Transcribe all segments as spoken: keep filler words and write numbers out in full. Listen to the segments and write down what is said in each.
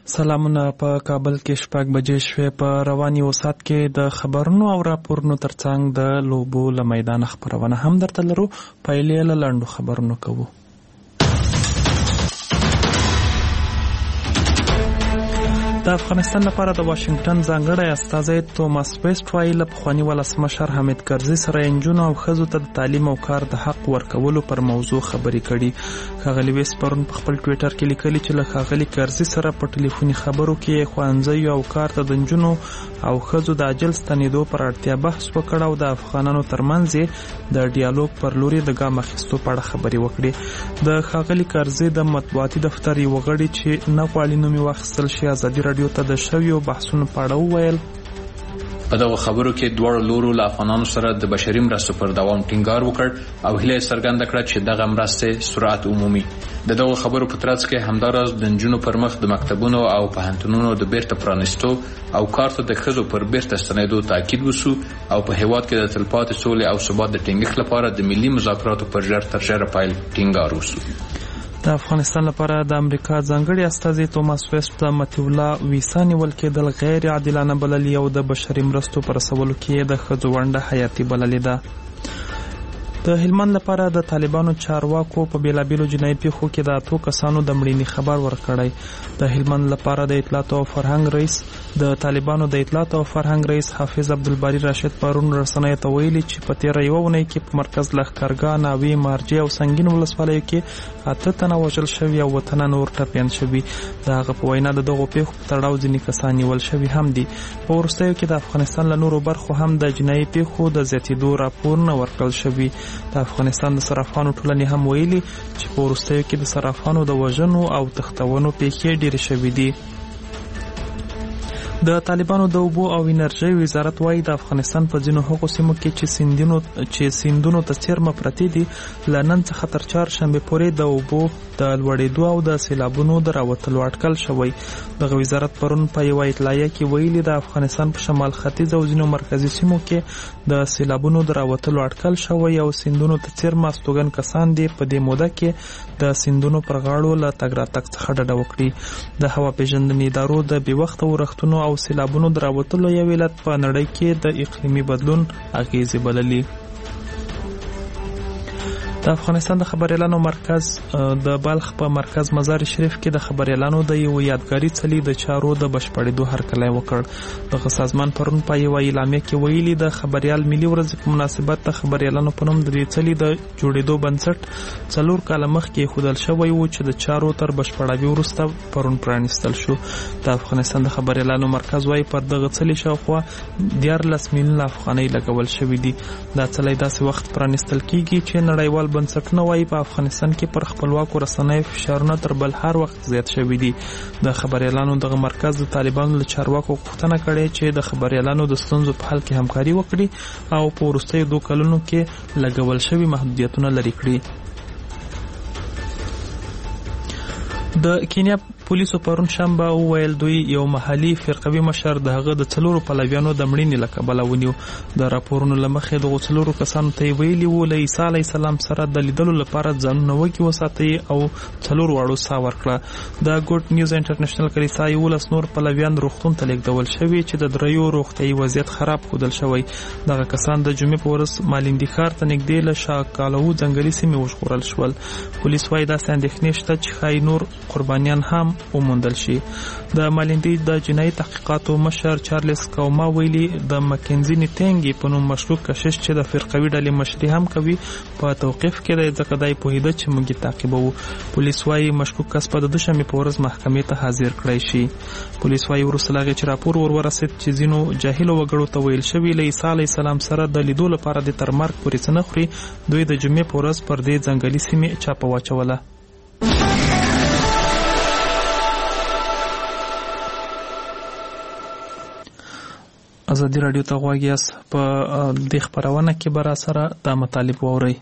سلامونه. په کابل کې شپږ بجې شوې. په رواني وسات کې د خبرونو او راپورونو ترڅنګ د لوبو له میدان خبرونه هم درته لرو. پایلې له لنډو خبرونو کوو. د افغانستان لپاره د واشنگټن ځانګړی استازی توماس ویسټ وایي له پخواني ولسمشر حامد کرزي سره نجونو او ښځو ته د تعلیم او کار د حق ورکولو پر موضوع خبرې کړي. ښاغلي ویسټ پرون په خپل ټویټر کې لیکلي چې له ښاغلي کرزي سره په ټلیفوني خبرو کې ښوونځیو او کار ته د نجونو او ښځو د عاجل ستنېدو پر اړتیا بحث وکړ او د افغانانو ترمنځ د ډیالوګ پر لوري د ګام اخیستو په اړه خبرې وکړي. د ښاغلي کرزي د مطبوعاتي دفتر یو غړي چې نه غواړي نوم یې واخیستل شي ازادي راډیو ته د شویو بحثونو په اړه وویل. په دغه خبرو کې دواړو لورو له افغانانو سره د بشري مرستو پر دوام ټینګار وکړ او هیله یې څرګنده کړه چې دغه مرستې سرعت عمومي. د دغه خبرو په ترڅ کې همداراز د نجونو پر مخ د مکتبونو او پوهنتونونو د بیرته پرانیستو او کار ته د ښځو پر بیرته ستنېدو تاکید وسو او په هیواد کې د تلپاتې سولې او ثبات د ټینګښت لپاره د ملي مذاکراتو پر ژر تر ژره پیل ټینګار وسو. د افغانستان لپاره د امریکا ځانګړي استازي توماس ویسټ د متیولا ویسا نیول کېدل غیر عادلانه بللي او د بشري مرستو پر رسولو کې د ښځو ونډه حیاتي بللې ده. د هلمند لپاره د طالبانو چارواکو په بیلابیلو جنایي پیښو کې د اتو کسانو د مړینې خبر ورکړی. د هلمند لپاره د اطلاعات او فرهنګ رئیس د طالبانو د اطلاعات او فرهنګ رئیس حافظ عبدالباری راشد پرون رسنیو ته ویلي چې په تیره یوه اونۍ کې په مرکز لښکرګاه، ناوې، مارجې او سنګین ولسوالیو کې اته تنه وژل شوي او اووه تنه نور ټپیان شوي. د هغه په وینا د دغو پیښو په تړاو ځینې کسان نیول شوي هم دي. په وروستیو کې د افغانستان له نورو برخو هم د جنایي پیښو د زیاتېدو راپورونه ورکړل شوي. د افغانستان د صرافانو ټولنې هم ویلي چې په وروستیو کې د صرافانو د وژنو او تښتونو پیښې ډېرې شوي دي. د طالبانو د اوبو او انرژۍ وزارت وایي د افغانستان په ځینو هغو سیمو کې چې سیندونو چې سیندونو ته څیرمه پرتې دي له نن څخه تر چهارشنبې پورې د اوبو د لوړېدو او د سیلابونو د راوتلو اټکل شوی. دغه وزارت پرون په یوه اطلاعیه کې ویلي د افغانستان په شمال ختیځ او ځینو مرکزي سیمو کې د سیلابونو د راوتلو اټکل شوی او سیندونو ته څیرمه استوګن کسان دي په دې موده کې د سیندونو پر غاړو له تګ راتګ څخه ډډه وکړي. د هوا پیژندنې ادارو د بې وخته ورښتونو او سیلابونو د راوتلو یو علت په نړۍ کې د اقلیمي بدلون اغیزې بللي. د افغانستان د خبریالانو مرکز د بلخ په مرکز مزار شریف کې د خبریالانو د یو یادګاري څلي د چارو د بشپړېدو هرکلی وکړ. دغه سازمان پرون په یوه اعلامیه کې ویلي د خبریال ملي ورځې په مناسبت د خبریالانو په نوم د دې څلي د جوړېدو بنسټ څلور کاله مخکې ایښودل شوی و چې د چارو تر بشپړاوي وروسته پرون پرانیستل شو. د افغانستان د خبریالانو مرکز وایي پر دغه څلي شاوخوا دیارلس میلیونه افغانۍ لګول شوي دي. دا څلی داسې وخت پرانیستل کیږي چې نړیوال بنسټونه وایي په افغانستان کې پر خپلواکو رسنیو فشارونه تر بل هر وخت زیات شوي دي. د خبریالانو دغه مرکز د طالبانو له چارواکو غوښتنه کړې چې د خبریالانو د ستونزو په حل کې همکاري وکړي او په وروستیو دوه کلونو کې لګول شوي محدودیتونه لرې کړي. د کینیا پولیسو پرون شنبه وویل دوی یو محلي فرقوي مشر د هغه د څلورو پلویانو د مړینې له کبله ونیو. د راپورونو له مخې دغو څلورو کسانو ته یې ویلي وو له عیسی علیه السلام سره د لیدلو لپاره ځانونه وږي وساتئ او څلور واړو ساه ورکړه. د ګوډ نیوز انټرنیشنل کلیسا یولس نور پلویان روغتون ته لیږدول شوي چې د دریو روغتیایي وضعیت خراب ښودل شوی. دغه کسان د جمعې په ورځ مالندي ښار ته نږدې له شاکالو ځنګلي سیمې وژغورل شول. پولیس وایي داسې اندېښنې شته چې ښایي نور قربانیان هم وموندل شي. د مالندي د جنایي تحقیقاتو مشر چارلز کوما ویلي د مکنزي نیټینګي په نوم مشکوک کشش چې د فرقوي ډلې مشري هم کوي په توقیف کې دی ځکه دی پوهېده چې موږ یې تعقیبوو. پولیس وایي مشکوک کس په د دوشنبې په ورځ محکمې ته حاضر کړی شي. پولیس وایي وروسته له هغې چې راپور ور ورسېد چې ځینو جاهلو وګړو ته ویل شوي له عیسی علیه السلام سره د لیدو لپاره د تر مرګ پورې څه نه خوري، دوی د جمعې په ورځ پر دې ځنګلي سیمې چاپه واچوله. ازادي راډیو ته غوږ یاست. په دې خپرونه کې به را سره دا مطالب واورئ.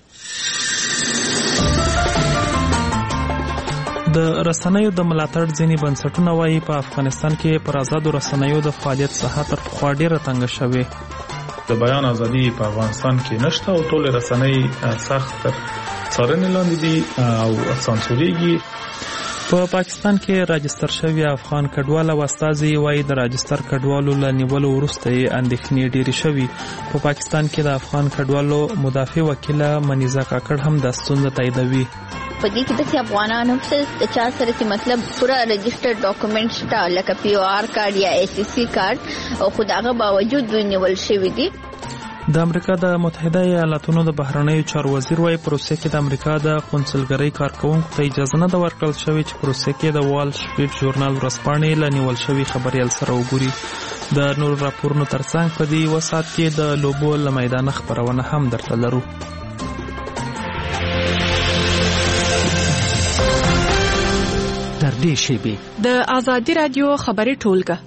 د رسنیو د ملاتړ ځینې بنسټونه وایي په افغانستان کې پر آزادو رسنیو د فعالیت ساحه تر پخوا ډېره تنګه شوې. د بیان ازادي په افغانستان کې نشته او ټول رسنۍ سخت تر څارنې لاندې دي او سانسورېږي. په پاکستان کې راجستر شوی افغان کډوال او استازي وایي د راجستر کډوالو له نیولو وروسته یې اندېښنې ډېرې شوي. په پاکستان کې د افغان کډوالو مدافع وکیله منیزه کاکړ هم د ستونزه تاییدوي. په دې کې د افغانانو د چا سره چې مطلب پورا رجسټرډ ډاکومنټ شته لکه پی او آر کارت یا ایس سی سی کارت او خو دغه باوجود دوی نیول شوي دي. د امریکا د متحده ایالاتونو د بهرنیو چارو وزیر وايي پروسې کې د امریکا د قونسلګرۍ کارکونکو ته اجازه نه ده ورکړل شوې چې پروسې کې د وال سټریټ ژورنال ورځپاڼې له نیول شوي خبریال سره وګوري. د نور راپورونو ترڅنګ په دې یوه ساعت کې د لوبو له میدانه خپرونه هم درته لرو. در دې شیبې د آزادي رادیو خبري ټولګه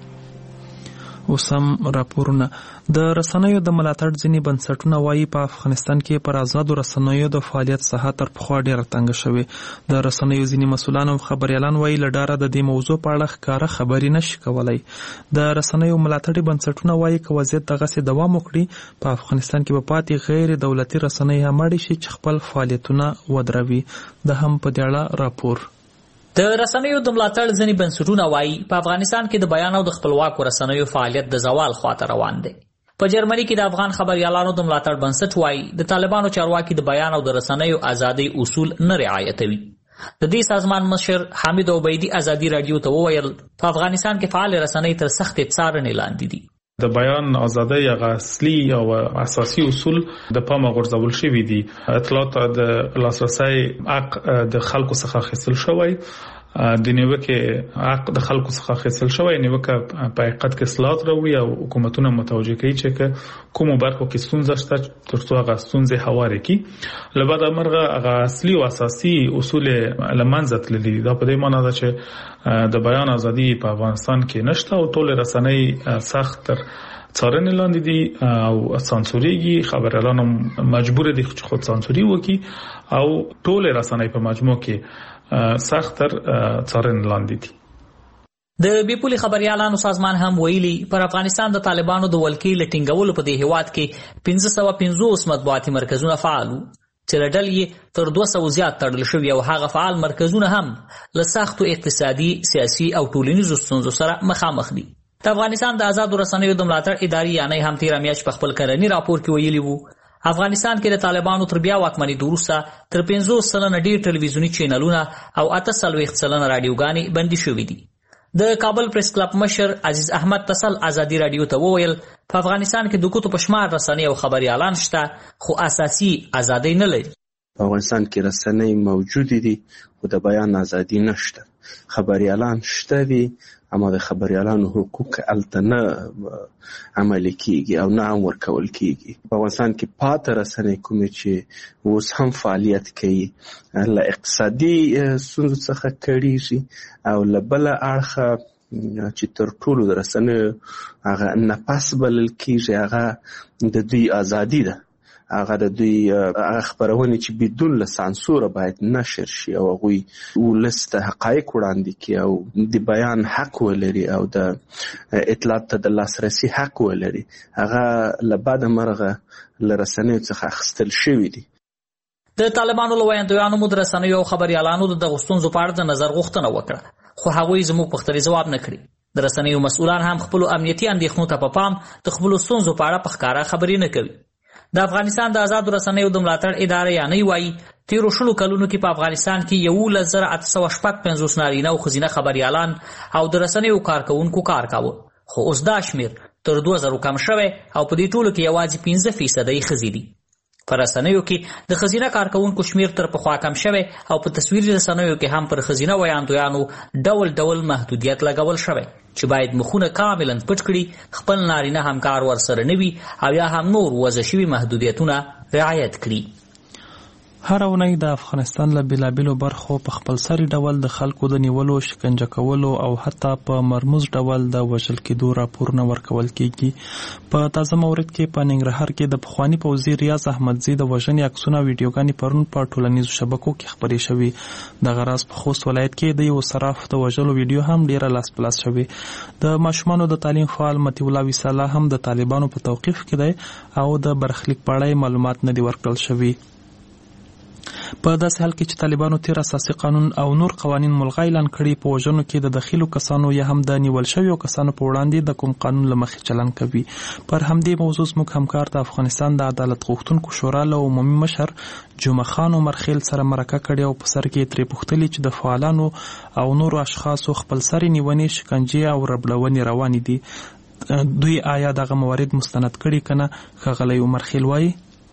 اوس هم راپورونه. د رسنیو د ملاتړ ځینې بنسټونه وایي په افغانستان کې پر آزادو رسنیو د فعالیت ساحه تر پخوا ډېره تنګه شوې. د رسنیو ځینې مسؤلان او خبریالان وایي له ډاره د دې موضوع په اړه ښکاره خبرې نشي کولی. د رسنیو ملاتړي بنسټونه وایي که وضعیت دغسې دوام وکړي په افغانستان کې به پاتې غیر دولتي رسنۍ هم اړې شي چې خپل فعالیتونه ودروي. د هم په دې اړه راپور. د رسنیو د ملاتړ ځینې بنسټونه وایي په افغانستان کې د بیان او د خپلواکو رسنیو فعالیت د زوال خواته روان دی. په جرمني کې د افغان خبریالانو د ملاتړ بنسټ وایي د طالبانو چارواکي د بیان او د رسنیو ازادۍ اصول نه رعایتوي. د دې سازمان مشر حامد عبیدي ازادي رادیو ته وویل په افغانستان کې فعال رسنۍ تر سختې څارنې لاندې دي. د بیان ازادۍ هغه اصلي او اساسي اصول د پامه غورځول شوي دي. اطلاعات د لاسرسي حق د خلکو څخه اخیستل شوی، د نیوکه حق د خلکو څخه اخیستل شوی، نیوکه په حقیقت کې اصلاحات راوړي او حکومتونه متوجه کوي چې کومو برخو کې ستونزه شته تر څو هغه ستونزې هوارې کړي. له بعده مرغه هغه اصلي او اساسي اصول له منځه تللي دي. دا په دې معنی ده چې د بیان ازادي په افغانستان کې نشته او ټول رسنۍ سخت تر څارنې لاندې دي او سانسوريږي. خبريالان مجبور دي چې خود سانسوري وکړي او ټول رسنۍ په مجموع کې سخت تر څارنې لاندې دي. د بیپولي خبريالانو سازمان هم ویلي پر افغانستان د طالبانو د ولکې لټینګولو په دې هیواد کې پنځه سوه پنځوس مطبوعاتي مرکزونه فعال وو چې له ډلې یې تر دوه سوو زیات تړل شوي او هغه فعال مرکزونه هم له سختو اقتصادي، سیاسي او ټولنیزو ستونزو سره مخامخ دي. د افغانستان د آزادو رسنیو د ملاتړ ادارې یعنی هم تیره میاشت په خپل کلني راپور کې ویلي وو افغانستان کې د طالبانو تر بیا واکمنېدو وروسته تر پنځوس سلنه ډېر ټلویزیوني چینلونه او اته څلوېښت سلنه راډیوګانې بندي شوي دي. د کابل پریس کلب مشر عزیز احمد تسل ازادي رادیو ته وویل په افغانستان کې د ګوتو په شمار رسنۍ او خبریالان شته خو اساسي ازادۍ نه لري. په افغانستان کې رسنۍ موجودې دي خو د بیان ازادي نشته. خبریالان شته دي اما د خبریالانو حقوق الته نه عملي کیږي او نه هم ورکول کیږي. په افغانستان کې پاتې رسنۍ کومې چې اوس هم فعالیت کوي له اقتصادي ستونزو څخه کړېږي او له بله اړخه چې تر ټولو د رسنیو هغه نفس بلل کیږي هغه د دوی ازادي ده. هغه د دوی خبرونه چې بدون له سانسور باید نشر شي او هغوی ولس ته حقایق وړاندې کړي او د بیان حق ولري او د اطلاعات ته د لاسرسي حق ولري. هغه له بعده مرغه له رسنیو څخه اخیستل شوي دي. د طالبانو له ویاندویانو مو د رسنیو او خبریالانو د دغو ستونزو په اړه د نظر غوښتنه وکړه خو هغوی زموږ پوښتنې ځواب نه کړي. د رسنیو مسؤلان هم خپلو امنیتي اندېښنو ته په پام د خپلو ستونزو په اړه په ښکاره خبرې نه کوي. د افغانستان د آزادو رسنیو د ملاتړ اداره یعنی وایي تیرو شلو کلونو کې په افغانستان کې یولس زره اته سوه شپږ پنځوس نارینه او ښځینه خبریالان او د رسنیو کارکوونکو کار کاوه خو اوس دا شمېر تر دوه زرو کم شوی او په دې ټولو کې یوازې پنځه فیصدۍ ښځې دي. په رسنیو کې د ښځینه کارکوونکو شمېر تر پخوا کم شوی او په تصویري رسنیو کې هم پر ښځینه ویاندویانو ډول ډول محدودیت لګول شوی چې باید مخونه کاملا پټ کړي، خپل نارینه همکار ورسره نه وي او یا هم نور وضع شوي محدودیتونه رعایت کړي. هر اونۍ د افغانستان له بېلابېلو برخو په خپلسري ډول د خلکو د نیولو، شکنجه کولو او حتی په مرموز ډول د وژل کېدو راپورونه ورکول کېږي. په تازه مورد کې په ننګرهار کې د پخواني پوځي ریاض احمدزي د وژنې عکسونه او ویډیوګانې پرون په ټولنیزو شبکو کې خپرې شوي. دغه راز په خوست ولایت کې د یو صراف د وژلو ویډیو هم ډیره لاس په لاس شوې. د ماشومانو د تعلیم فعال مطیع الله وصالح هم د طالبانو په توقیف کې دی او د برخلیک په اړه معلومات نه دي ورکړل شوي. په داسې حال کې چې طالبانو تیر اساسي قانون او نور قوانين ملغا اعلان کړي، په وژنو کې د داخلو کسانو یا هم د نیول شویو کسانو په وړاندې د کوم قانون لمخې چلن کوي. پر همدې موضوع زموږ همکار د افغانستان د عدالت غوښتونکو شورا له عمومي مشر جمعه خان عمر خیل سره مرکه کړې او په سر کې ترې پوښتلي چې د فعالانو او نورو اشخاصو خپل سري نیونې، شکنجې او ربړونې روانې دي. دوی آیا دغه موارد مستند کړي کنه؟ ښاغلی عمر خیل وایي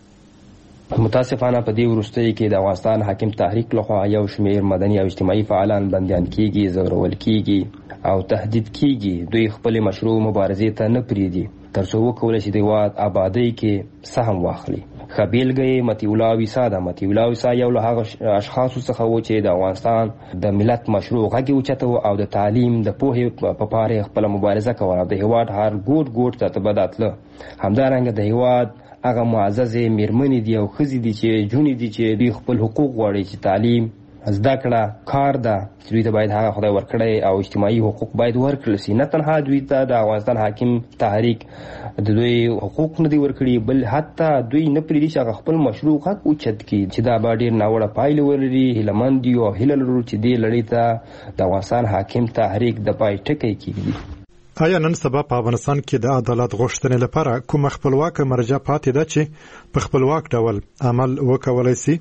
متاسفانه په دې وروستیو کې د افغانستان حاکم تحریک لخوا یو شمېر مدني او اجتماعي فعالان بندیان کیږي، ځورول کیږي او تهدید کیږي. دوی خپل مشروع مبارزې ته نه پریږدي تر څو وکولی شي د هېواد آبادۍ کې سهم واخلي. ښه بیلګه یې مطیع الله ویسا ده. مطیع الله ویسا یو له هغه اشخاصو څخه و چې د افغانستان د ملت مشروع غږ یې اوچته او د تعلیم د پوهې په پاره خپله مبارزه کوله او د هېواد هر ګوټ ګوټ ته به دا تله. همدارنګه د هېواد هغه معززې میرمنې دي او ښځې دي چې جونې دي چې دوی خپل حقوق غواړي چې تعلیم، زده کړه، کار ده چې دوی ته باید هغه خدای ورکړی او اجتماعي حقوق باید ورکړل شي. نه تنها دوی ته د افغانستان حاکم تحریک د دوی حقوق نه دي ورکړي، بل حتی دوی نه پرېږدي چې هغه خپل مشروع غږ اوچت کړي چې دا به ډېر ناوړه پایلې ولري. هیلهمند یو او هیله لرو چې دې لړۍ ته د افغانستان حاکم تحریک د پای ټکی کېږدي. آیا نن سبا په افغانستان کې د عدالت غوښتنې لپاره کومه خپلواکه مرجع پاتې ده چې په خپلواک ډول عمل وکولای شي؟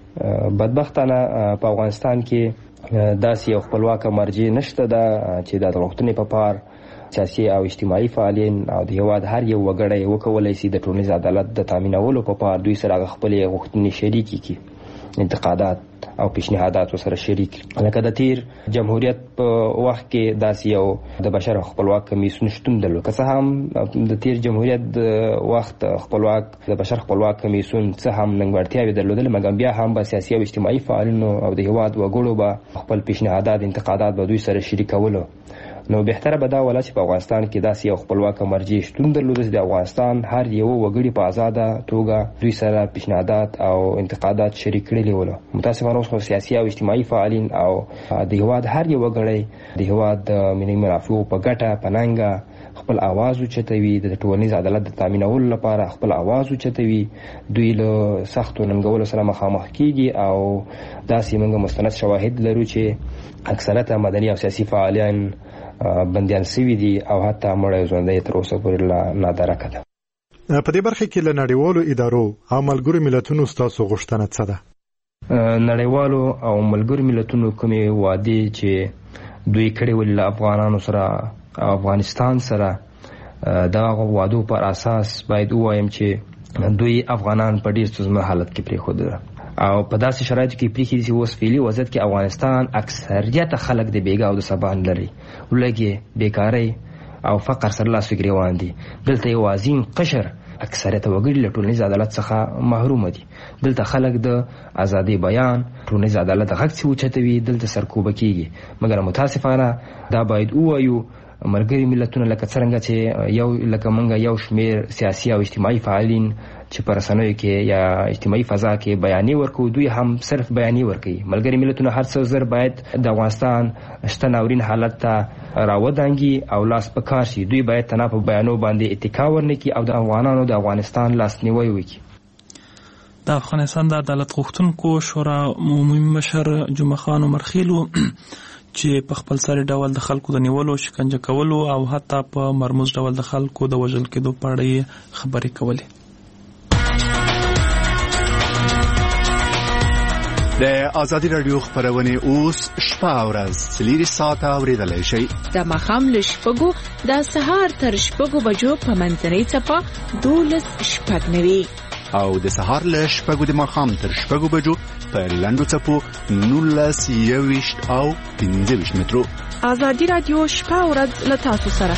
بدبختانه په افغانستان کې داسې یو خپلواکه مرجع نشته ده چې د عدالت غوښتنې په پار سیاسي او اجتماعي فعالین او د هېواد هر یو وګړی وکولای شي د ټولنیز عدالت د تامینولو په پار دوی سره هغه خپلې غوښتنې شریکې کړي، انتقادات او پیشنهادات سره شریک. لکه د تیر جمهوریت په وخت کې داسې یو د بشر خپلواک کمیسیون شتون درلود. که څه هم د تیر جمهوریت د وخت خپلواک د بشر خپلواک کمیسیون څه هم نیمګړتیاوې درلودل، مګر بیا هم به سیاسي او اجتماعي فعالینو او د هېواد وګړو به خپل پیشنهادات، انتقادات به دوی سره شریکولو. نو بهتره به دا ولا چې په افغانستان کې داسې یو خپلواکه مرجع شتون درلوده چې د افغانستان هر یو وګړي په آزاده توګه دوی سره پیشنهادات او انتقادات شریک کړي ول. متاسفانه اوس خو سیاسي او اجتماعي فعالین او د هېواد هر یو وګړی د هېواد د ملي منافعو په ګټه په ننګه خپل آواز اوچتوي، د ټولنیز عدالت د تامینولو لپاره خپل آواز اوچتوي. دوی له سختو ننګولو سره مخامخ کیږي او داسې موږ مستند شواهد لرو چې اکثریت مدني او سیاسي فعالان بندیان سوي دي او حتی مړی ژوندی تر اوسه پورې نادرکه ده. په دې برخه کې له نړیوالو ادارو او ملګرو ملتونو ستاسو غوښتنه څه ده؟ نړیوالو او ملګرو ملتونو کومې وعدې چې دوی کړې ولې له افغانانو سره او افغانستان سره، دغه وعدو پر اساس باید ووایم چې دوی افغانان په ډېر ستونزمن حالت کې پرېښودل او په داسې شرایطو کې پرېښي چې اوس فعلي وضعیت کې افغانستان اکثریت خلک د بېګا او د سبا لري، لږې بیکارۍ او فقر سره لاس فکري روان دي. دلته یو عظیم قشر اکثریت وګړي له ټولنیز عدالت څخه محروم دي. دلته خلک د ازادي بیان، ټولنیز عدالت غږ چې اوچتوي دلته سرکوبه کیږي. مګر متاسفانه دا باید ووایو ملګري ملتونه لکه څرنګه چې یو لکه موږ یو شمېر سیاسي او اجتماعي فعالین چې په رسنیو کې یا اجتماعي فضا کې بیانیې ورکوي، دوی هم صرف بیانیې ورکوي. ملګري ملتونه هر څه زر باید د افغانستان شته ناورین حالت ته راودانګي او لاس په کار شي. دوی باید تنها په بیانو باندې اتکا ورنه کړي او د افغانانو د افغانستان لاسنیوی وکړي. د افغانستان د عدالت غوښتونکو شورا عمومي مشر جمعه خان عمر خیل چې په خپل سر ډول د خلکو د نیولو، شکنجه کولو او حتی په مرموز ډول د خلکو د وژل کېدو په اړه یې خبرې کولې. د ازادي رادیو خبرونه اوس شپه او ورځ څلور ساعته اوریدلای شئ. د ماښام له شپږو د سهار تر شپږو بجو په منځنۍ څپه دولس شپږ نوي او د سهار له شپږو د ماښام تر شپږو بجو په لنډو څپو نولس یوویشت او پنځه ویشت مترو. ازادي رادیو شپه او ورځ له تاسو سره.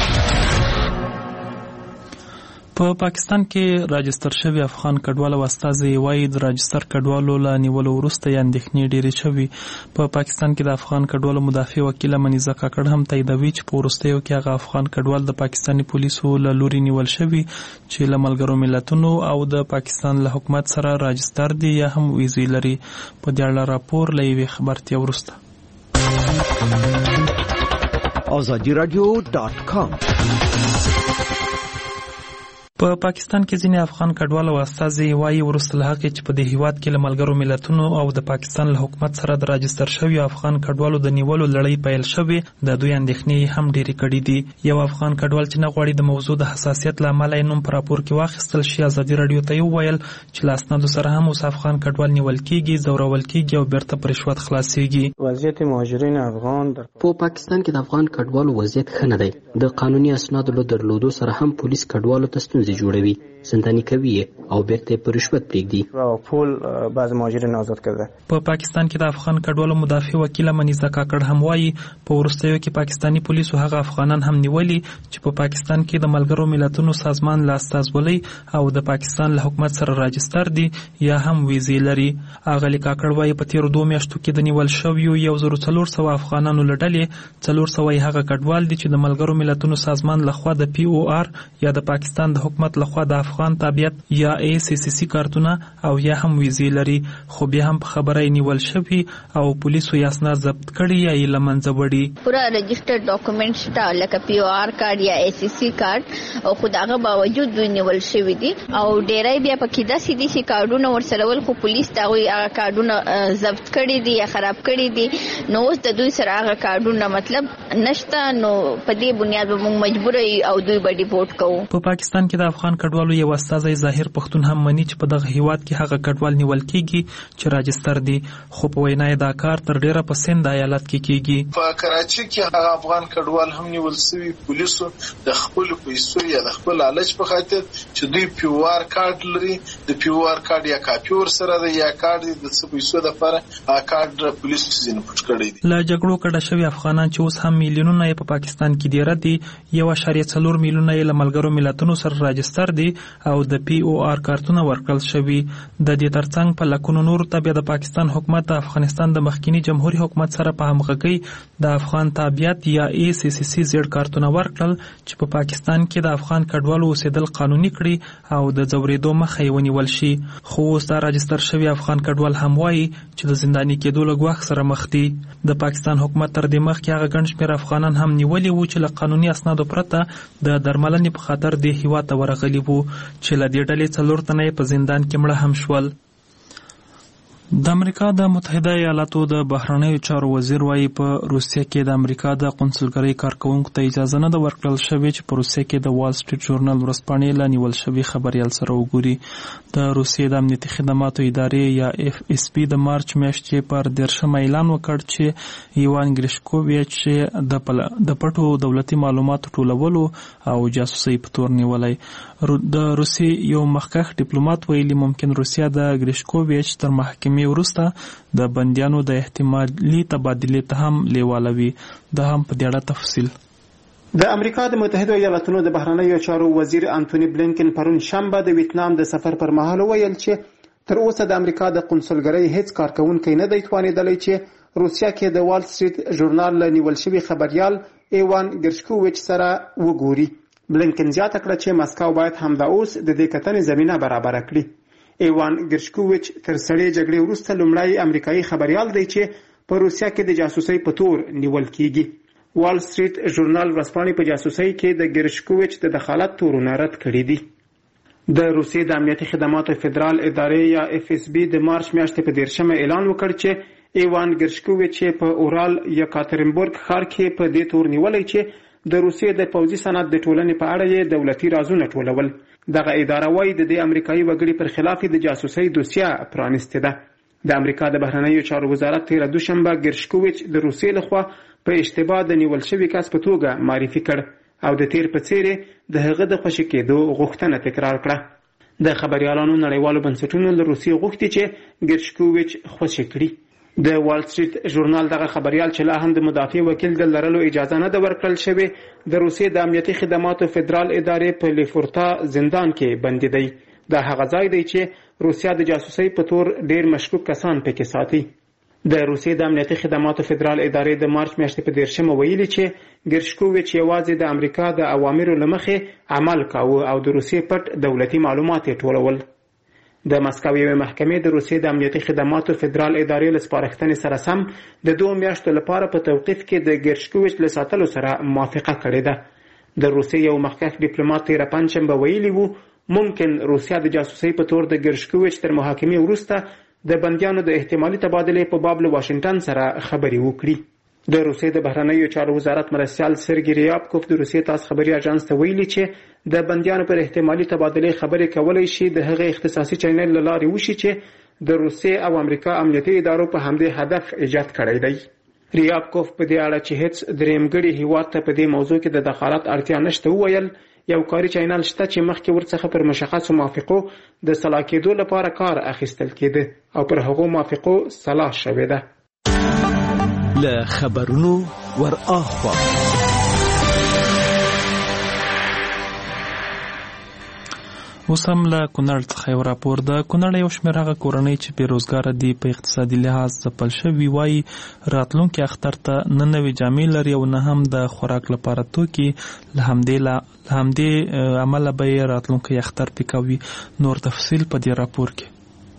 په پاکستان کې راجستر شوی افغان کډوال او استازي وایي د راجستر کډوالو له نیولو وروسته یې اندېښنې ډېرې شوي. په پاکستان کې د افغان کډوالو مدافع وکیله منیزه کاکړ هم تاییدوي چې په وروستیو کې هغه افغان کډوال د پاکستاني پولیسو له لوري نیول شوي چې له ملګرو ملتونو او د پاکستان له حکومت سره راجستر دي یا هم ویزې لري. په دې اړه راپور له یوې خبرتیا وروسته. آزادی رادیو دات کام په پاکستان کې ځینې افغان کډوال او استازي وایي وروسته له هغې چې په دې هیواد کې له ملګرو ملتونو او د پاکستان له حکومت سره د راجستر شویو افغان کډوالو د نیولو لړۍ پیل شوې د دوی اندېښنې هم ډېرې کړي دي. یو افغان کډوال چې نه غواړي د موضوع د حساسیت له امله یې نوم په راپور کې واخیستل شي ازادي راډیو ته یې وویل چې له اسنادو سره هم اوس افغان کډوال نیول کېږي، ځورول کېږي او بیرته په رشوت خلاصېږي. وضعیت مهاجرین افغان په پاکستان کې د افغان کډوالو وضعیت ښه نه دی. د قانوني اسنادو له درلودو سره هم پولیس کډوالو ته ستونزې جوړوي، زنداني کوي او بیرته په رشوت پرېږدي او پول بعض مهاجرین آزاد کړه. په پاکستان کې د افغان کډوالو مدافع وکیل منیزه کاکړ هم وایي په وروستیو کې پاکستاني پولیسو هغه افغانان هم نیولي چې په پاکستان کې د ملګرو ملتونو سازمان له استازولۍ او د پاکستان له حکومت سره راجستر دي یا هم ویزې لري. اغلې کاکړ وایي په تیرو دوه میاشتو کې د نیول شویو یو زر څلور سوه افغانانو له ډلې څلور سوه یې هغه کډوال دي چې د ملګرو ملتونو سازمان لخوا د پی او آر یا د پاکستان د حکومت لخوا د افغان تابعیت یا ای سی سی سی کارتونه او یا هم ویزې لري، خو بیا هم په خبره یې نیول شوي او پولیسو یې اسناد ضبط کړي یا یې له منځه وړي. پوره رجسټرډ ډاکومنټ شته لکه پی او آر کارت یا ای سی سی کارت او خو دغه باوجود دوی نیول شوي دي او ډیری بیا پکې داسې دي چې کارډونه ورسره ول خو پولیس د هغوی هغه کارډونه ضبط کړي دي یا خراب کړي دي، نو اوس د دوی سره هغه کارډونه مطلب نشته، نو په دې بنیاد به موږ مجبور یو او دوی به ډیپورټ کوو. په پاکستان کې د افغان کډوالو یو استازی ظاهر پښتون هم مني چې په دغه هیواد کې هغه کډوال نیول کېږي چې راجستر دي، خو په وینا یې دا کار تر ډیره په سند ایالت کې کېږي. په کراچي کې هغه افغان کډوال هم نیول شوي پولیسو د خپل پیسو یا د خپل لالچ په خاطر چې دوی پی او آر کارت لري، د پی او آر کارت یا کاپي ورسره ده یا کارت د څه پیسو لپاره هغه کارت پولیسو ځینې پټ کړی دي. له جګړو کډه شوي افغانان چې اوس هم میلیونونه یې په پاکستان کې دیره دي، یو اعشاریه څلور میلیونه یې له ملګرو ملتونو سره راجستر دي او د پی او آر کارتونه ورکړل شوي. د دې ترڅنګ په لکونو نورو ته بیا د پاکستان حکومت د افغانستان د مخکینی جمهوریت حکومت سره په همغږۍ د افغان تابعیت یا ای سی سی سی زیړ کارتونه ورکړل چې په پاکستان کې د افغان کډوالو اوسېدل قانوني کړي او د ځورېدو مخه یې ونیول شي. خو اوس دا راجستر شوي افغان کډوال هم وایي چې د زنداني کېدو له ګواښ سره مخ دي. د پاکستان حکومت تر دې مخکې هغه ګڼ شمېر افغانان هم نیولي وو چې له قانوني اسنادو پرته د درملنې په خاطر دې هیواد ته ورغلي وو چې له دې ډلې څلور تنه یې په زندان کې مړه هم شول. د امریکا د متحده ایالاتو د بهرنیو چارو وزیر وایي په روسیه کې د امریکا د قونسلګرۍ کارکوونکو ته اجازه نه ده ورکړل شوې چې په روسیه کې د وال سټریټ ژورنال ورځپاڼې له نیول شوي خبریال سره وګوري. د روسیې د امنیتي خدماتو ادارې یا اف اس پی د مارچ میاشتې پر دیرشم اعلان وکړ چې ایوان ګریشکوویچ د پټو دولتي معلوماتو ټولولو او جاسوسۍ په تور نیولی. د روسیې یو مخکښ ډیپلوماټ ویلي ممکن روسیه د ګریشکوویچ تر محکمې وروسته د بندیانو د احتمالي تبادلې ته هم لیوالوي. د هم په دې اړه تفصیل. د امریکا د متحده ایالاتونو د بهرنیو چارو وزیر انټونی بلینکن پرون شنبه د ویتنام د سفر پر مهال ویل چې تر اوسه د امریکا د قونسلګرۍ هیڅ کارکونکی نه دی توانیدلی چې روسیه کې د وال سټریټ ژورنال له نیول شوي خبریال ایوان ګرشکوویچ سره وګوري. بلینکن زیاته کړه چې مسکو باید همدا اوس د دې کتنې زمینه برابره کړي. ایوان ګرشکوویچ تر سړې جګړې وروسته لومړی امریکایي خبریال دی چې په روسیه کې د جاسوسۍ په تور نیول کیږي. وال سټریټ ژورنال ورځپاڼې په جاسوسۍ کې د ګرشکوویچ د دخالت تورونه رد کړي دي. د روسیې د امنیتي خدماتو فدرال ادارې یا اف اس بي د مارچ میاشتې په دیرشمه اعلان وکړ چې ایوان ګرشکوویچ په اورال یکاترینبورګ ښار کې په دې تور نیولی چې د روسیې د پوځي صنعت د ټولنې په اړه یې دولتي رازونه ټولول. دغه اداره وایي د دې امریکایي وګړي پر خلاف د جاسوسۍ دوسیه پرانستې ده. د امریکا د بهرنیو چارو وزارت تیره دوشنبه ګرشکوویچ د روسیې لخوا په اشتباه د نیول شوي کس په توګه معرفي کړ او د تیر په څېر د هغه د خوشي کېدو غوښتنه تکرار کړه. د خبریالانو نړیوالو بنسټونو له روسیې غوښتي چې ګرشکوویچ خوشي کړي. د وال سټریټ ژورنال دغه خبریال چې لا هم د مدافع وکیل د لرلو اجازه نه ده ورکړل شوې د روسیې د امنیتي خدماتو فدرال ادارې په لیفورتا زندان کې بندي دی. دا هغه ځای دی چې روسیه د جاسوسۍ په تور ډیر مشکوک کسان پکې ساتي. د روسیې د امنیتي خدماتو فدرال ادارې د مارچ میاشتې په دیرشمه ویلي چې ګرشکوویچ یوازې د امریکا د اوامرو له مخې عمل کاوه او د روسیې پټ دولتي معلومات یې ټولول. د مسکو یوې محکمې د روسیې د امنیتي خدماتو فدرال ادارې له سپارښتنې سره سم د دوه میاشتو لپاره په توقیف کې د ګرشکوویچ له ساتلو سره موافقه کړې ده. د روسیې یو مخکښ ډیپلوماټ تیره پنجشنبه ویلي وو ممکن روسیا د جاسوسۍ په تور د ګرشکویچ تر محاکمې وروسته د بندیانو د احتمالي تبادلې په باب له واشنګټن سره خبرې وکړي. د روسیې د بهرنیو چارو وزارت مرستیال سرګي ریابکوف د روسیې تاسو خبري اژانس ته ویلي چې د بندیانو پر احتمالي تبادلې خبرې کولای شي د هغه اختصاصي چینل له لارې وشي چې د روسیې او امریکا امنیتي ادارو په همدې هدف ایجاد کړی دی. ریابکوف په دې اړه چې هیڅ درېمګړي هیواد ته په دې موضوع کې د دخالت اړتیا نشته وویل یو کاري چینل شته چې مخکې ورڅخه پر مشخصو موافقو د سلا کېدو لپاره کار اخیستل کېده او پر هغو موافقو سلا شوې ده. له خبرونو ور اخوا اوس هم له کونړ څخه یو راپور ده. کونړ یو شمېر هغه کورنۍ چې بېروزګاره دي په اقتصادي لحاظ ځپل شوي وایي راتلونکي اختر ته نه نوې جامې لري او نه هم د خوراک لپاره توکي. له همدې عمله به یې راتلونکی اختر پیکوي. نور تفصیل په دې راپور کې.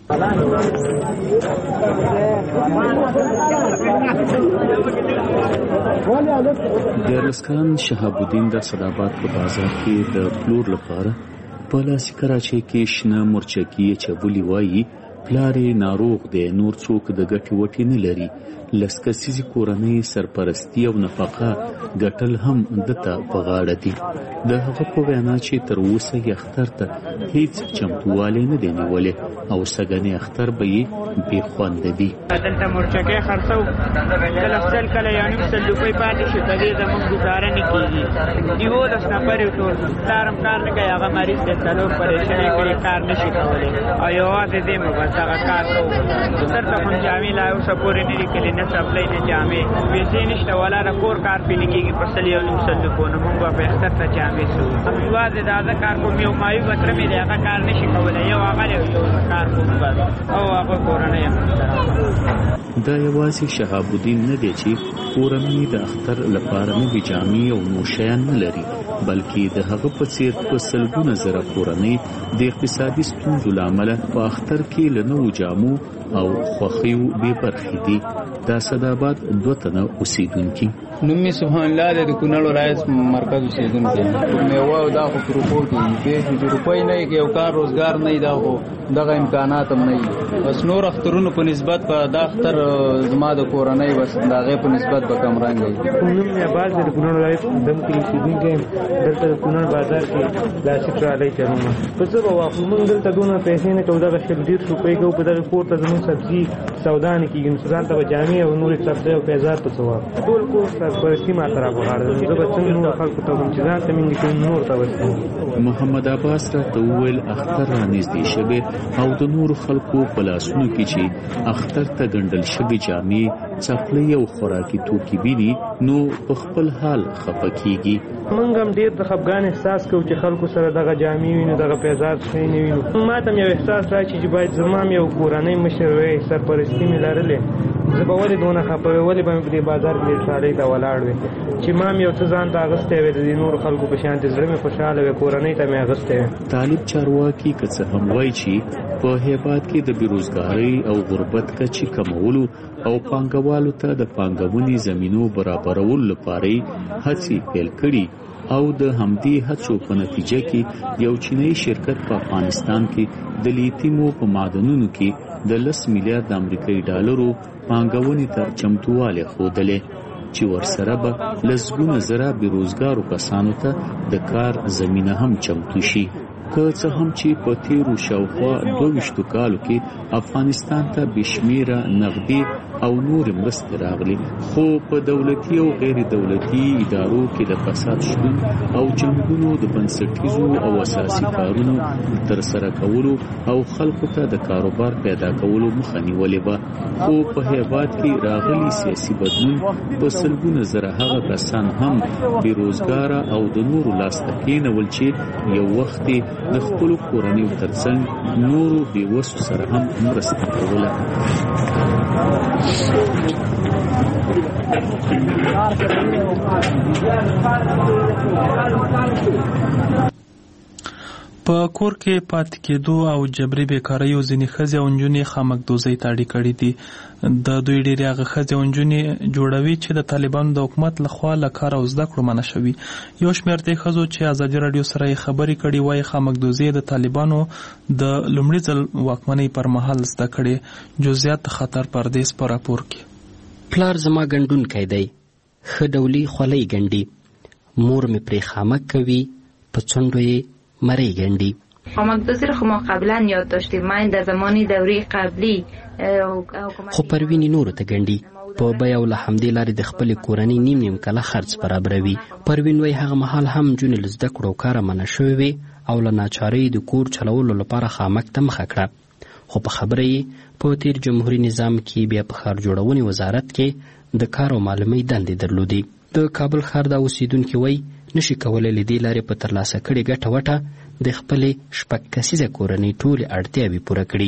دیارلس کلن شهاب الدین د صداباد په بازار کې د پلور لپاره په لاسی کراچۍ کې شنه مرچکي چبولي وایي پلارې ناروغ دی، نور څوک د ګټې وټې نه لري. لس کسیزې کورنۍ سرپرستي او نفقه ګټل هم دته په غاړه دي. د هغه په وینا چې تر اوسه یې اختر ته هیڅ چمتووالی نه دی نیولی او سږنی اختر به یې بې خونده وي. دلته مرچکۍ خرڅو کله سل کله یو نیم سل روپۍ پاتې شو، په دې زموږ ګزاره نه کېږي. یولس نفر یو ټول پلار هم کار نه کوي، هغه مریض دی، څلور پریشانۍ کوي، کار نشي کولی او یوازې دی مو بس هغه کار کوو. درته خو جامې لا اوسه پورې نه دي کلي، نه سپلی نه جامې، پیسې نشته، ولا د کور کار پې نه کېږي په سل یو نیم سل روپو نه موږ به په اختر ته جامې سو. یوازې د هغه کار کوم، یو مایو بتره مې دی هغه کار نشي کولی، یو هغه دی یو کار کوم بس او هغه کورنۍ هم دا یوازې شهاب الدین نه دی چې کورنۍ د اختر لپاره نوې جامې او نور شیان نه لري، بلکې د هغه په څېر په سلګونه زره کورنۍ د اقتصادي ستونزو له امله په اختر کې له نوو جامو او خوښیو بې برخې دي. دا صداباد دوه تنه اوسېدونکي. نوم مې سبحان الله دی، د کونړ ولایت مرکز اوسېدونکی. میوه او دا خو په روپو کې دي، د روپۍ نه یو کار روزګار نه دا خو دغه امکانات هم نه وي. بس نور اخترونو په نسبت په دا اختر زما د کورنۍ بس د هغې په نسبت به کمرنګ وي. نوم مې عباس دی، د کونړ ولایت دم کې اوسېدونکی یم. دلته د کونړ بازار کې لاسي ټرالۍ چلومه. په څه به واخلو، موږ دلته دونه پیسې نه کوو، دغه شل ډېر روپۍ کوو، په دغې کور ته زموږ سبزي سودا نه کېږي، نو ځان ته به جامې او نورې سبزۍ او پیزار په څه واخلو. ټول کور سرپرستي ما ته راپغاړه ده، زه به څنګه نور خلکو ته وم چې ځان ته مې لیکم نور ته ورسېږي. محمد عباس راته وویل اختر رانږدې شوی او د نورو خلکو په لاسونو کې چې اختر ته ګنډل شوي جامې، څپلۍ او خوراکي توکي ویني نو په خپل حال خفه کېږي. موږ هم ډېر د خفګان احساس کوو چې خلکو سره دغه جامې وینو، دغه پیزار شی نه وینو. ما ته هم یو احساس راشي چې باید زما هم یو کورنۍ مشر وی، سرپرستي مې لرلې، زه به ولې دونه خفه وې، ولې به مې په دې بازار کې دې ټرالۍ ته ولاړ وې چې ما هم یو څه ځان ته اغوستی وې، د دې نورو خلکو په شان زړه مې خوشحاله وې، کورنۍ ته مې اغوستی وې. طالب چارواکي که څه هم وایي چې په هیواد کې د بېروزګارۍ او غربت کچې کمولو او پانګوالو ته د پانګونې زمینو برابرولو لپاره هڅې پیل کړي او د همدې هڅو په نتیجه کې یو چینایي شرکت په افغانستان کې د لیتیمو په معدنونو کې د لس میلیارډ امریکایي ډالرو پانګونې ته چمتووالی ښودلی چې ورسره به لسګونه زره بېروزګارو کسانو ته د کار زمینه هم چمتو شي. که څه هم چې په تیرو شاوخوا دوه ویشتو کالو کې افغانستان ته بې شمېره نغدي او نور مرستې راغلي، خو په دولتي او غیر دولتي ادارو کې د فساد شتون او جنګونو د بنسټیزو او اساسي کارونو ترسره کولو او خلکو ته د کاروبار پیدا کولو مخه نیولې وه. خو په هیواد کې راغلي سیاسي بدلون په سلګونه زره هغه کسان هم بېروزګاره او د نورو لاسته کېنول چې یو وخت د خپلو کورنیو ترڅنګ نورو بېوسو سره هم مرسته کوله. په کور کې پاتې کېدو او جبري بیکاریو ځینې ښځې او نجونې خامکدوزۍ ته اړې کړي دي. د دوی ډېرې هغه ښځې او نجونې جوړوي چې د طالبانو د حکومت لخوا له کار او زده کړو منع شوي. یو شمېر دې ښځو چې ازادي راډیو سره یې خبرې کړي وایي خامکدوزۍ د طالبانو د لومړي ځل واکمنۍ پر مهال زده کړې. جزئیات د خطر پردیس په راپور کې. پلار زما ګنډونکی دی، ښه ډولي خولۍ ګنډي، مور مې پرې خامک کوي، په څنډو یې مری گندی. خامکدوزی رو ما قبلا یاد داشتیم. من در زمانی دوره قبلی خو پروینې نورو ته ګنډي په بیا او له همدې لارې د خپلې کورنۍ نیم نیم کله خرڅ برابروي. پروین وایي هغه مهال هم نجونې له زده کړو کاره منع شوې وې او له ناچارۍ د کور چلولو لپاره خامک ته مخه کړه. خو په خبره یې په تیر جمهوري نظام کې بیا په ښار جوړونې وزارت کې د کار او معلومۍ دندې درلودې. د کابل ښار د اوسیدونکي وایي نشي کولای له دې لارې په ترلاسه کړې ګټه وټه د خپلې شپږ کسیزه کورنۍ ټولې اړتیاوې پوره کړي.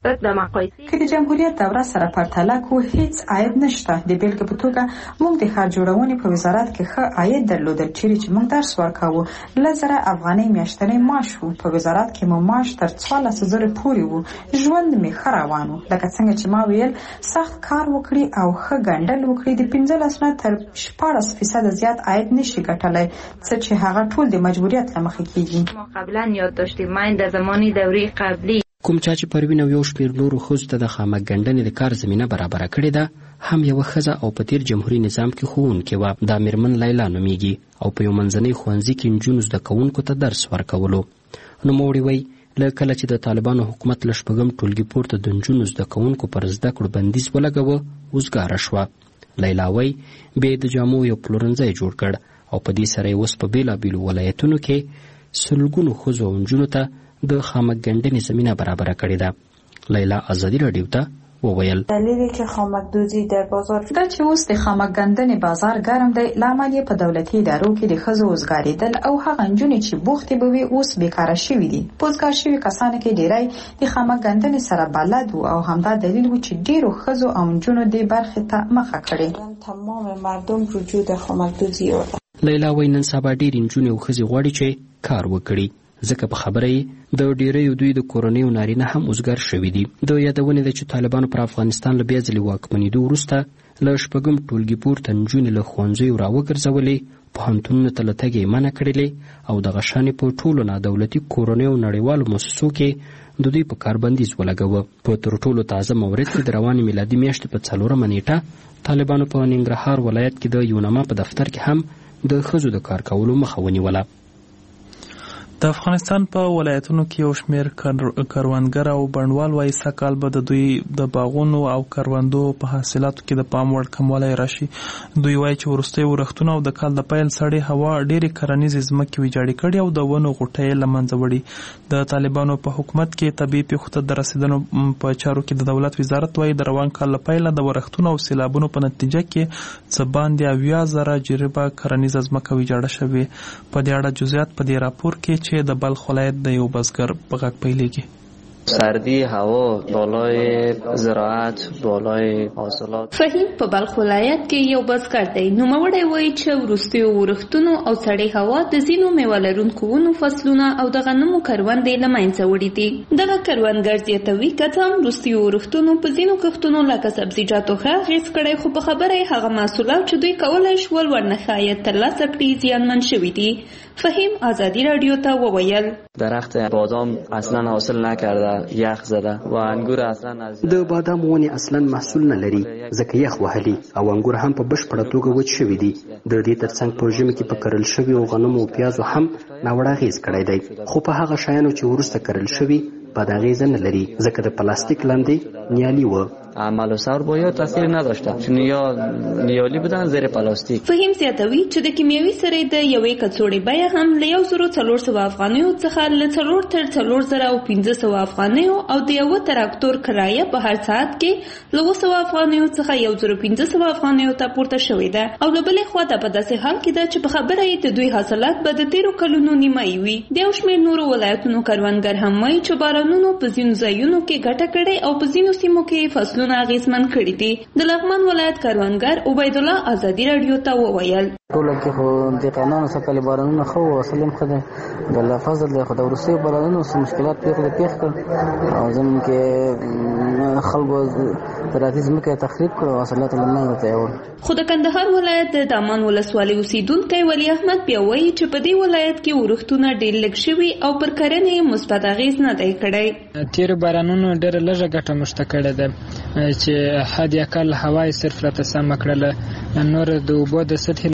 که د جمهوریت دوره سره پرتله کو هیڅ عاید نشته. د بیلګې په توګه موږ د ښار جوړونې په وزارت کې ښه عاید درلودل، چیرې چې موږ درس ورکاوه. لس زره افغانۍ میاشتنی معاش و. په وزارت کې مو معاش تر څوارلس زره پورې و. ژوند مې ښه روان و. لکه څنګه چې ما ویل سخت کار وکړي او ښه ګنډل وکړي د پنځلس نه تر شپاړس فیصده زیات عاید نشي ګټلی، څه چې هغه ټول د مجبوریت له مخې کېږي. ما قبلا یاد داشتیم. من در زمانی دوره قبلی کوم چا چې پروین او یو شمېر نورو ښځو ته د خامک ګنډنې د کار زمینه برابره کړې ده هم یوه ښځه او په تیر جمهوري نظام کې ښوونکې وه. دا مېرمن لیلا نومیږي او په یو منځنۍ ښوونځي کې نجونو زده کوونکو ته درس ورکولو. نوموړې وایي له کله چې د طالبانو حکومت له شپږم ټولګي پورته د نجونو زده کوونکو پر زده کړو بندیز ولګوه وزګاره شوه. لیلا وایي بیا یې د جامو یو پلورنځی جوړ کړ او په دې سره یې اوس په بېلابېلو ولایتونو کې سلګونو ښځو او نجونو ته د خامک ګنډنې زمینه برابره کړې ده. لیلا ازادي راډیو ته وویل دلیلی که خامکدوزی در بازار دا چې اوس د خامک ګنډنې بازار ګرم دی لامل یې په دولتي ادارو کې د ښځو وزګارېدل او هغه نجونې چې بوختې به وي اوس بیکاره شوي دي. په وزګار شوي کسانو کې ډیری د خامک ګنډنې سره بلد وو او همدا دلیل و چې ډیرو ښځو او نجونو دې برخې ته مخه کړې. تمام مردم رجوع د خامکدوزی وکړه. لیلا وایي نن سبا ډېرې نجونې او ښځې غواړي چې کار وکړي، ځکه په خبره یې د ډیریو دوی د کورنیو نارینه هم وزګار شوي دي. د یادونې ده چې طالبانو پر افغانستان له بیا ځلې واکمنېدو وروسته له شپږم ټولګي پورته نجونې له ښوونځیو راوګرځولې، پوهنتونونو ته له تګ یې منع کړلې او دغه شانې په ټولو نادولتي کورنیو نړیوالو مؤسسو کې د دوی په کار بندیز ولګوه. په تر ټولو تازه مورد کې د روانې میلادي میاشتې په څلورمه نیټه طالبانو په ننګرهار ولایت کې د یونما په دفتر کې هم د ښځو د کار کولو مخه ونیوله. د افغانستان په ولایتونو کې یو شمېر کروندګر او بڼوال وایي سږکال به د دوی د باغونو او کروندو په حاصلاتو کې د پام وړ کموالی راشي. دوی وایي چې وروستیو ورښتونه او د کال د پیل سړې هوا ډېرې کرنیزې ځمکې ویجاړې کړي او د ونو غوټۍ یې له منځه وړي. د طالبانو په حکومت کې طبیعي پیښو ته د رسېدنو په چارو کې د دولت وزارت وایي د روان کال له پیله د ورښتونو او سیلابونو په نتیجه کې څه باندې اویا زره جریبه کرنیزه ځمکه ویجاړه شوې. په دې اړه جزئیات په دې راپور کې چې د بلخ ولایت د یو بزګر په غږ پیلېږي. سردی هوا بالای زراعت بالای حاصلات. فهیم په بلخ ولایت کې یو بزګر دی. نوموړی وایي چې وروستیو ورښتونو او سړې هوا د ځینو میوه لرونکو ونو فصلونه او د غنمو کروندې له منځه وړي دي. دغه کروندګر زیاتوي که څه هم وروستیو ورښتونو په ځینو کښتونو لکه سبزیجاتو ښه اغېز کړی، خو په خبره یې هغه محصولات چې دوی کولی شول ورنه ښه عاید ترلاسه کړي زیانمن شوي دي. فهیم ازادي راډیو ته وویل درخت بادام اصلا حاصل نکرده، یخ زده و انګور اصلا از د بادام ونې اصلا محصول نه لري ځکه یخ وهلي او انګور هم په بشپړه توګه وچ شوي دي. د دې ترڅنګ په ژمي کې په کرل شوي او غنمو او پیازو هم ناوړه اغېز کړی دی، خو په هغه شیانو چې وروسته کرل شوي بد اغېزه نه لري ځکه د پلاستیک لاندې نیالي و. عمل و سر باید تاثیر نداشته چون یا نیالی بودن زیر پلاستیک. فهیم زیاتوي چې د کیمیاوي سرې د یوې کڅوړې بیه هم له یو زرو څلور سوه افغانیو څخه له څلور تر څلور زره او پنځه سوه افغانیو او د یوه تراکتور کرایه په هر ساعت کې له اووه سوه افغانیو څخه یو زرو پنځه سوه افغانیو ته پورته شوې ده. او له بلې خوا دا په داسې حال کې ده چې په خبره یې د دوی حاصلات به د تېرو کلونو نیمایي وي. د یو شمېر نورو ولایتونو کروندګر هم وایي چې بارانونو په ځینو ځایونو کې ګټه کړې او په ځینو سیمو کې فصلونه کارونه اغیزمن کړي دي. د لغمان ولایت کروندګر عبید الله ازادي رادیو ته وویل ټول کې خو د قانون څخه بارانونه خو وسلم خدای د الله فضل له خدای ورسې بارانونه سم مشکلات پیښ پیښ کړ او زمون کې خلکو تراتیز مکه تخریب کړ او اصلات لمنه ته ور. خو د کندهار ولایت د دامان ولسوالۍ اوسیدونکو ولی احمد بیا وایي چې په دې ولایت کې ورښتونه ډېر لږ شوي او پر کرنې مثبت اغیز نه دی کړی. تیر بارانونو ډېره لږه ګټه مشته کړې ده چې حد اقل هوا یې صرف راته سمه کړله، نور د اوبو د سطحې